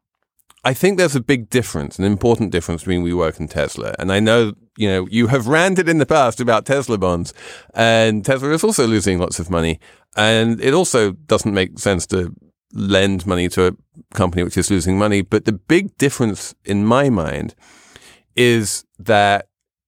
S2: I think there's a big difference, an important difference between WeWork and Tesla. And I know, you know, you have ranted in the past about Tesla bonds, and Tesla is also losing lots of money. And it also doesn't make sense to lend money to a company which is losing money. But the big difference in my mind is that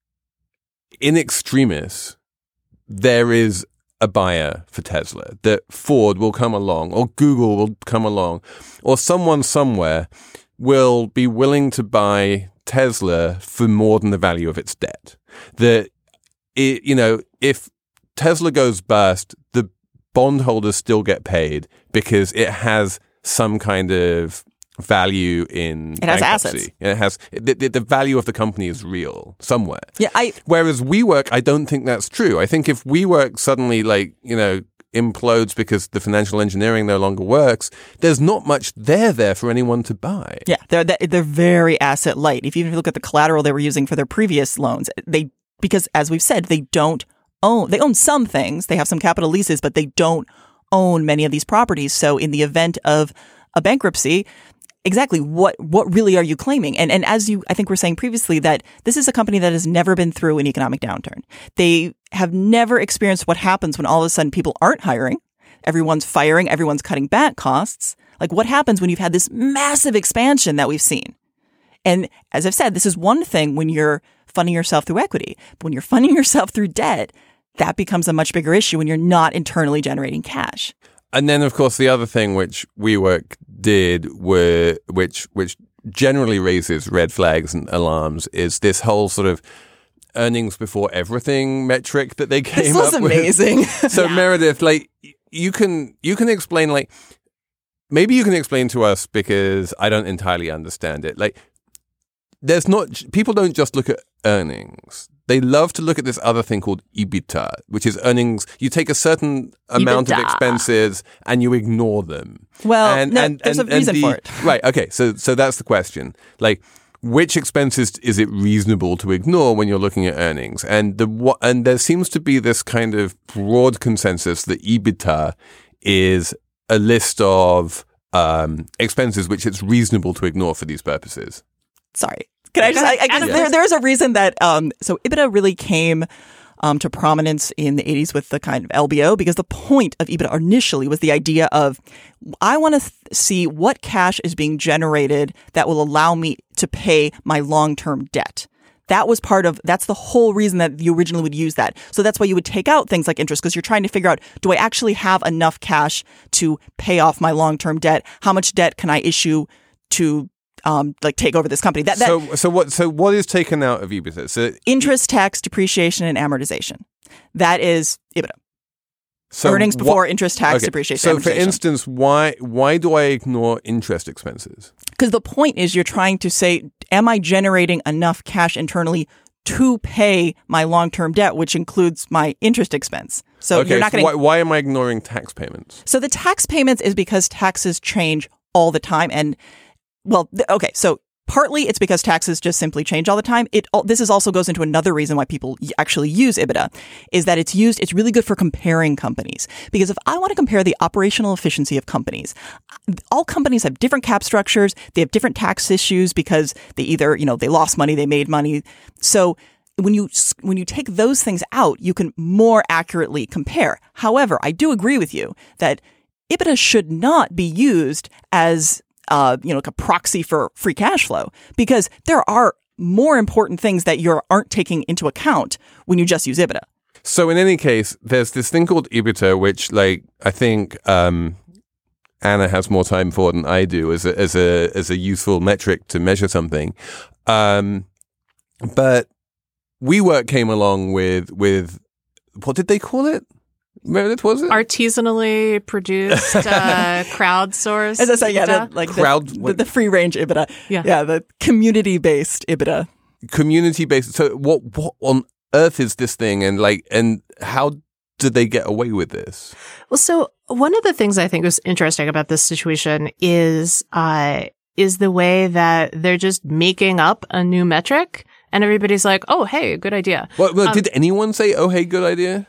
S2: in extremis, there is a buyer for Tesla, that Ford will come along or Google will come along or someone somewhere will be willing to buy Tesla for more than the value of its debt. That, it, you know, if Tesla goes bust, the bondholders still get paid because it has some kind of value in
S4: It has
S2: bankruptcy.
S4: assets.
S2: It has the, the, the value of the company is real somewhere.
S4: Yeah, I
S2: Whereas WeWork, I don't think that's true. I think if WeWork suddenly, like, you know, implodes because the financial engineering no longer works, there's not much there there for anyone to buy.
S4: Yeah, they're they're very asset light. If you even look at the collateral they were using for their previous loans, they because as we've said, they don't own. They own some things. They have some capital leases, but they don't own many of these properties. So in the event of a bankruptcy, exactly what what really are you claiming? And and as you I think were saying previously, that this is a company that has never been through an economic downturn. They have never experienced what happens when all of a sudden people aren't hiring, everyone's firing, everyone's cutting back costs. Like what happens when you've had this massive expansion that we've seen? And as I've said, this is one thing when you're funding yourself through equity. But when you're funding yourself through debt, that becomes a much bigger issue when you're not internally generating cash.
S2: And then, of course, the other thing which WeWork did, were which which generally raises red flags and alarms, is this whole sort of earnings before everything metric that they came
S4: this was
S2: up
S4: amazing.
S2: with. So, yeah. Meredith, like you can you can explain, like maybe you can explain to us, because I don't entirely understand it. Like, there's not people don't just look at earnings. They love to look at this other thing called EBITDA, which is earnings. You take a certain amount
S3: EBITDA.
S2: of expenses and you ignore them.
S4: Well,
S2: and,
S4: no,
S2: and,
S4: there's
S2: and,
S4: a reason
S2: and the,
S4: for it.
S2: Right. Okay. So, so that's the question. Like, which expenses is it reasonable to ignore when you're looking at earnings? And the and there seems to be this kind of broad consensus that EBITDA is a list of um, expenses which it's reasonable to ignore for these purposes.
S4: Sorry. Can I just, I, I guess
S2: yeah.
S4: there, there's a reason that, um, so EBITDA really came um, to prominence in the eighties with the kind of L B O, because the point of EBITDA initially was the idea of, I want to th- see what cash is being generated that will allow me to pay my long-term debt. That was part of, that's the whole reason that you originally would use that. So that's why you would take out things like interest, because you're trying to figure out, do I actually have enough cash to pay off my long-term debt? How much debt can I issue to Um, like take over this company? That, that
S2: so, so what? So, what is taken out of EBITDA? So,
S4: interest, tax, depreciation, and amortization. That is EBITDA.
S2: so
S4: Earnings before
S2: what,
S4: interest, tax,
S2: okay.
S4: depreciation.
S2: So,
S4: amortization.
S2: for instance, why why do I ignore interest expenses?
S4: Because the point is, you're trying to say, am I generating enough cash internally to pay my long-term debt, which includes my interest expense? So
S2: okay,
S4: you're not
S2: so
S4: going.
S2: Why, why am I ignoring tax payments?
S4: So the tax payments is because taxes change all the time, and Well, th- okay, so partly it's because taxes just simply change all the time. It all, this is also goes into another reason why people y- actually use EBITDA, is that it's used, it's really good for comparing companies. Because if I want to compare the operational efficiency of companies, all companies have different cap structures, they have different tax issues because they either, you know, they lost money, they made money. So when you when you take those things out, you can more accurately compare. However, I do agree with you that EBITDA should not be used as Uh, you know, like a proxy for free cash flow, because there are more important things that you aren't taking into account when you just use EBITDA.
S2: So in any case, there's this thing called EBITDA, which, like, I think um, Anna has more time for than I do as a as a as a useful metric to measure something. Um, but WeWork came along with with what did they call it? Meredith, was it?
S3: Artisanally produced, uh, crowdsourced.
S4: As I say, yeah,
S3: EBITDA.
S4: the, like
S2: Crowd-
S4: the, the, the free range EBITDA.
S3: Yeah.
S4: Yeah, the community based EBITDA.
S2: Community based. So what what on earth is this thing, and like and how did they get away with this?
S3: Well, so one of the things I think was interesting about this situation is uh, is the way that they're just making up a new metric, and everybody's like, "Oh, hey, good idea."
S2: Well, well
S3: Um,
S2: did anyone say, "Oh, hey, good idea"?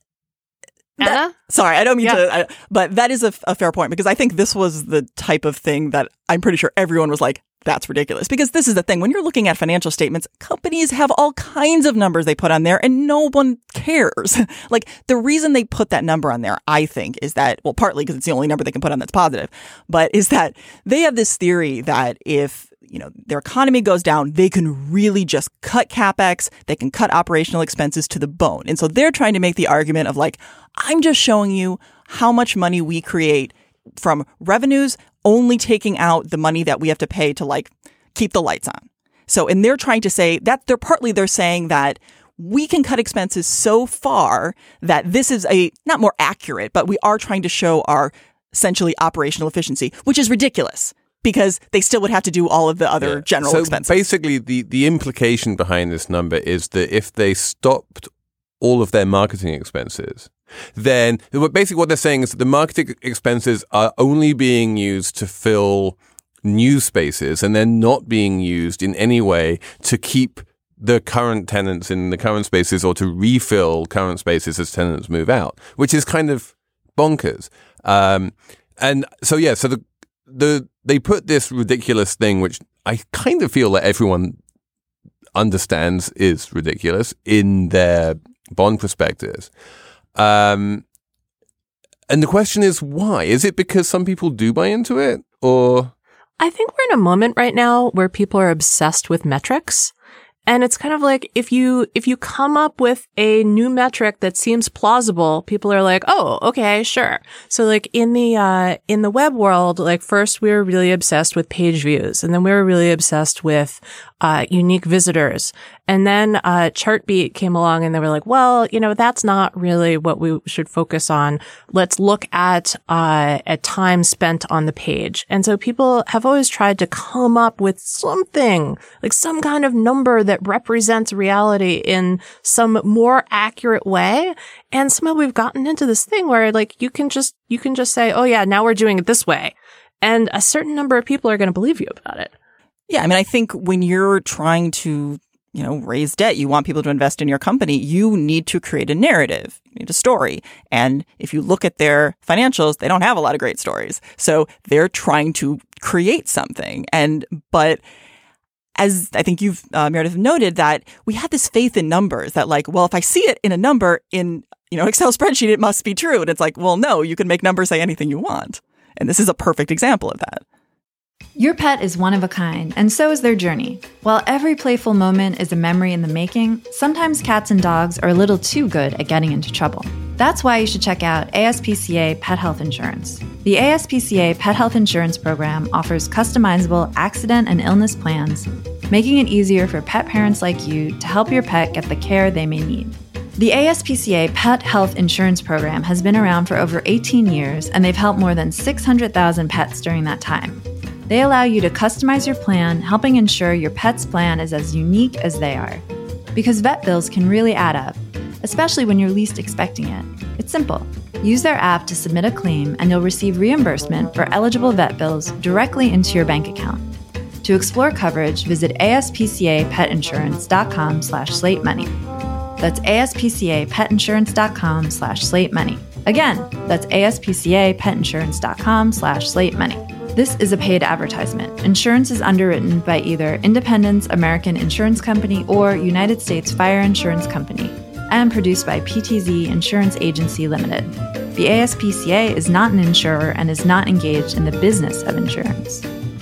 S3: Anna?
S4: Sorry, I don't mean
S3: Yeah.
S4: to, I, but that is a, a fair point, because I think this was the type of thing that I'm pretty sure everyone was like, that's ridiculous. Because this is the thing, when you're looking at financial statements, companies have all kinds of numbers they put on there and no one cares. Like, the reason they put that number on there, I think, is that, well, partly because it's the only number they can put on that's positive, but is that they have this theory that if, you know, their economy goes down, they can really just cut CapEx, they can cut operational expenses to the bone. And so they're trying to make the argument of like, I'm just showing you how much money we create from revenues, only taking out the money that we have to pay to like keep the lights on. So, and they're trying to say that they're partly they're saying that we can cut expenses so far that this is a not more accurate, but we are trying to show our essentially operational efficiency, which is ridiculous, because they still would have to do all of the other
S2: Yeah.
S4: general
S2: so
S4: expenses.
S2: Basically, the, the implication behind this number is that if they stopped all of their marketing expenses, then basically what they're saying is that the marketing expenses are only being used to fill new spaces, and they're not being used in any way to keep the current tenants in the current spaces or to refill current spaces as tenants move out, which is kind of bonkers. Um, and so, yeah, so the, the, they put this ridiculous thing, which I kind of feel that everyone understands is ridiculous, in their bond prospectus. Um, and the question is, why? Is it because some people do buy into it, or?
S3: I think we're in a moment right now where people are obsessed with metrics. And it's kind of like if you if you come up with a new metric that seems plausible, people are like, "Oh, okay, sure." So like in the uh in the web world, like first we were really obsessed with page views, and then we were really obsessed with uh unique visitors. And then uh Chartbeat came along and they were like, "Well, you know, that's not really what we should focus on. Let's look at uh at time spent on the page." And so people have always tried to come up with something, like some kind of number that that represents reality in some more accurate way. And somehow we've gotten into this thing where like you can just, you can just say, oh yeah, now we're doing it this way. And a certain number of people are going to believe you about it.
S4: Yeah. I mean, I think when you're trying to, you know, raise debt, you want people to invest in your company, you need to create a narrative, you need a story. And if you look at their financials, they don't have a lot of great stories. So they're trying to create something. And, but as I think you've, uh, Meredith, noted, that we had this faith in numbers that like, well, if I see it in a number in, you know, Excel spreadsheet, it must be true. And it's like, well, no, you can make numbers say anything you want. And this is a perfect example of that.
S7: Your pet is one of a kind, and so is their journey. While every playful moment is a memory in the making, sometimes cats and dogs are a little too good at getting into trouble. That's why you should check out A S P C A Pet Health Insurance. The A S P C A Pet Health Insurance Program offers customizable accident and illness plans, making it easier for pet parents like you to help your pet get the care they may need. The A S P C A Pet Health Insurance Program has been around for over eighteen years, and they've helped more than six hundred thousand pets during that time. They allow you to customize your plan, helping ensure your pet's plan is as unique as they are. Because vet bills can really add up, especially when you're least expecting it. It's simple. Use their app to submit a claim, and you'll receive reimbursement for eligible vet bills directly into your bank account. To explore coverage, visit aspcapetinsurance.com slash slate money. That's aspcapetinsurance.com slash slate money. Again, that's aspcapetinsurance.com slash slate money. This is a paid advertisement. Insurance is underwritten by either Independence American Insurance Company or United States Fire Insurance Company and produced by P T Z Insurance Agency Limited. The A S P C A is not an insurer and is not engaged in the business of insurance.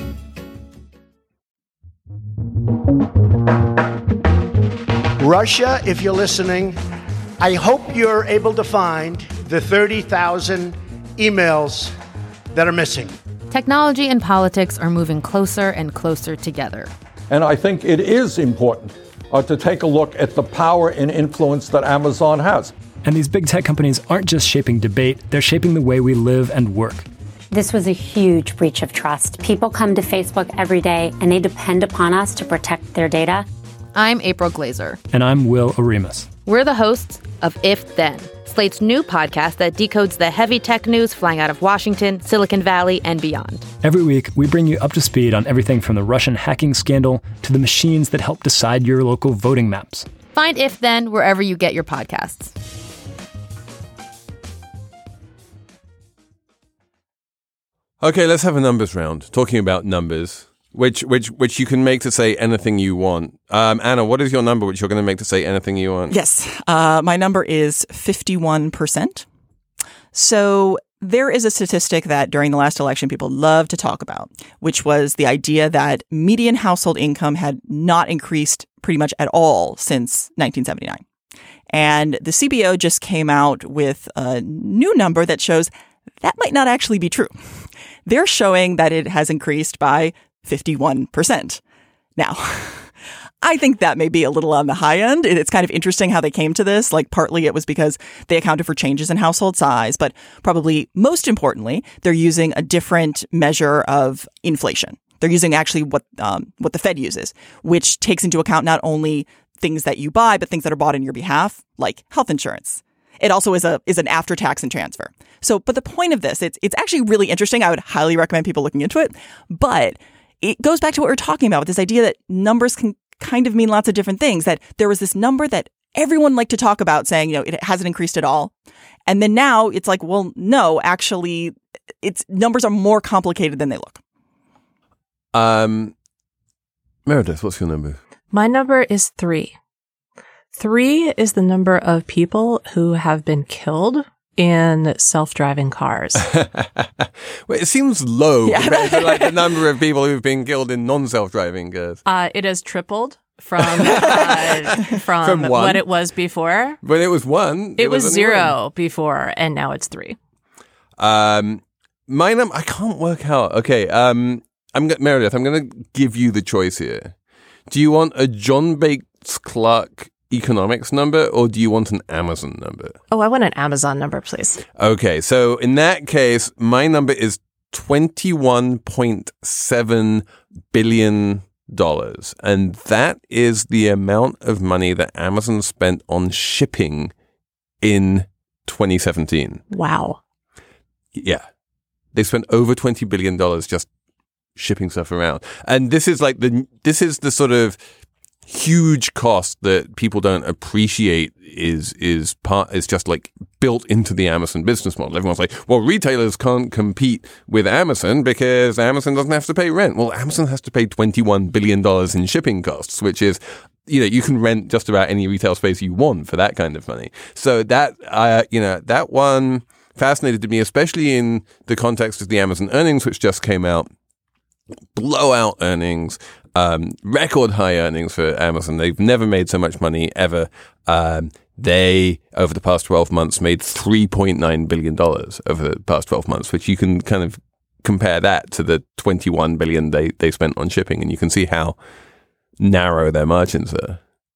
S8: Russia, if you're listening, I hope you're able to find the thirty thousand emails that are missing.
S9: Technology and politics are moving closer and closer together.
S10: And I think it is important uh, to take a look at the power and influence that Amazon has.
S11: And these big tech companies aren't just shaping debate, they're shaping the way we live and work.
S12: This was a huge breach of trust. People come to Facebook every day and they depend upon us to protect their data.
S9: I'm April Glazer.
S11: And I'm Will Aremus.
S9: We're the hosts of If Then, Slate's new podcast that decodes the heavy tech news flying out of Washington, Silicon Valley, and beyond.
S11: Every week, we bring you up to speed on everything from the Russian hacking scandal to the machines that help decide your local voting maps.
S9: Find If Then wherever you get your podcasts.
S2: Okay, let's have a numbers round. Talking about numbers, which which which you can make to say anything you want. Um, Anna, what is your number which you're going to make to say anything you want?
S4: Yes, uh, my number is fifty-one percent. So there is a statistic that during the last election people love to talk about, which was the idea that median household income had not increased pretty much at all since nineteen seventy-nine. And the C B O just came out with a new number that shows that might not actually be true. They're showing that it has increased by fifty-one percent. Now, I think that may be a little on the high end. It's kind of interesting how they came to this. Like, partly it was because they accounted for changes in household size, but probably most importantly, they're using a different measure of inflation. They're using actually what um, what the Fed uses, which takes into account not only things that you buy, but things that are bought on your behalf, like health insurance. It also is a is an after tax and transfer. So, but the point of this, it's it's actually really interesting. I would highly recommend people looking into it. But it goes back to what we were talking about with this idea that numbers can kind of mean lots of different things. That there was this number that everyone liked to talk about, saying, you know, it hasn't increased at all. And then now it's like, well, no, actually, it's numbers are more complicated than they look.
S2: Um, Meredith, what's your number?
S3: My number is three. Three is the number of people who have been killed in self-driving cars.
S2: Well, it seems low yeah. compared to like the number of people who've been killed in non-self-driving cars.
S3: Uh, it has tripled from uh, from, from what it was before.
S2: But it was one.
S3: It, it was, was zero one. before, and now it's three.
S2: Um, my number, I can't work out. Okay, um, I'm go- Meredith. I'm going to give you the choice here. Do you want a John Bates Clark economics number, or do you want an Amazon number?
S3: Oh, I want an Amazon number, please.
S2: Okay, so in that case, my number is twenty-one point seven billion dollars, and that is the amount of money that Amazon spent on shipping in twenty seventeen.
S3: Wow.
S2: Yeah. They spent over twenty billion dollars just shipping stuff around. And this is like the, this is the sort of huge cost that people don't appreciate is, is part, is just like built into the Amazon business model. Everyone's like, well, retailers can't compete with Amazon because Amazon doesn't have to pay rent. Well, Amazon has to pay twenty-one billion dollars in shipping costs, which is, you know, you can rent just about any retail space you want for that kind of money. So that, uh, you know, that one fascinated me, especially in the context of the Amazon earnings, which just came out. Blowout earnings, um, record high earnings for Amazon. They've never made so much money ever. Um, they, over the past twelve months, made three point nine billion dollars over the past twelve months, which you can kind of compare that to the twenty-one billion dollars they, they spent on shipping, and you can see how narrow their margins are.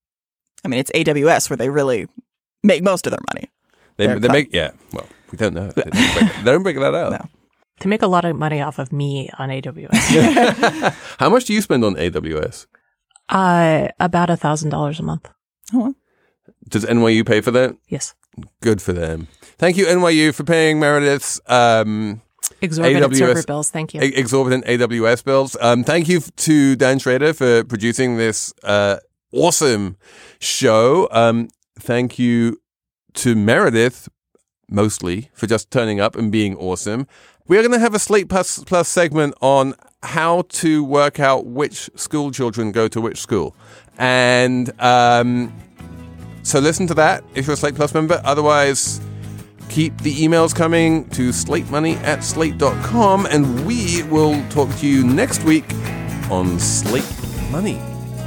S4: I mean, it's A W S where they really make most of their money.
S2: They, they make, yeah, well, we don't know. They don't break, they don't break that out.
S4: No.
S3: They make a lot of money off of me on A W S.
S2: How much do you spend on A W S?
S3: Uh, about a thousand dollars a month.
S4: Oh, well.
S2: Does N Y U pay for that?
S3: Yes.
S2: Good for them. Thank you, N Y U, for paying Meredith's um,
S3: exorbitant
S2: A W S,
S3: server bills. Thank you.
S2: E- exorbitant A W S bills. Um, thank you to Dan Schrader for producing this uh, awesome show. Um, thank you to Meredith, mostly, for just turning up and being awesome. We're going to have a Slate Plus, Plus segment on how to work out which school children go to which school. And um, so listen to that if you're a Slate Plus member. Otherwise, keep the emails coming to slatemoney at slate dot com. And we will talk to you next week on Slate Money.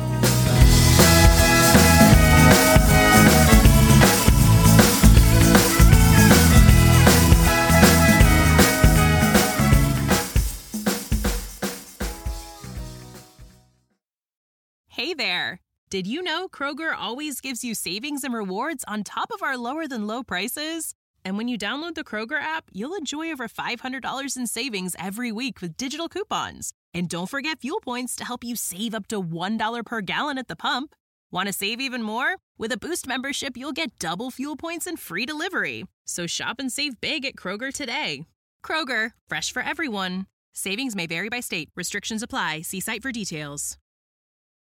S13: Hey there! Did you know Kroger always gives you savings and rewards on top of our lower-than-low prices? And when you download the Kroger app, you'll enjoy over five hundred dollars in savings every week with digital coupons. And don't forget fuel points to help you save up to one dollar per gallon at the pump. Want to save even more? With a Boost membership, you'll get double fuel points and free delivery. So shop and save big at Kroger today. Kroger, fresh for everyone. Savings may vary by state. Restrictions apply. See site for details.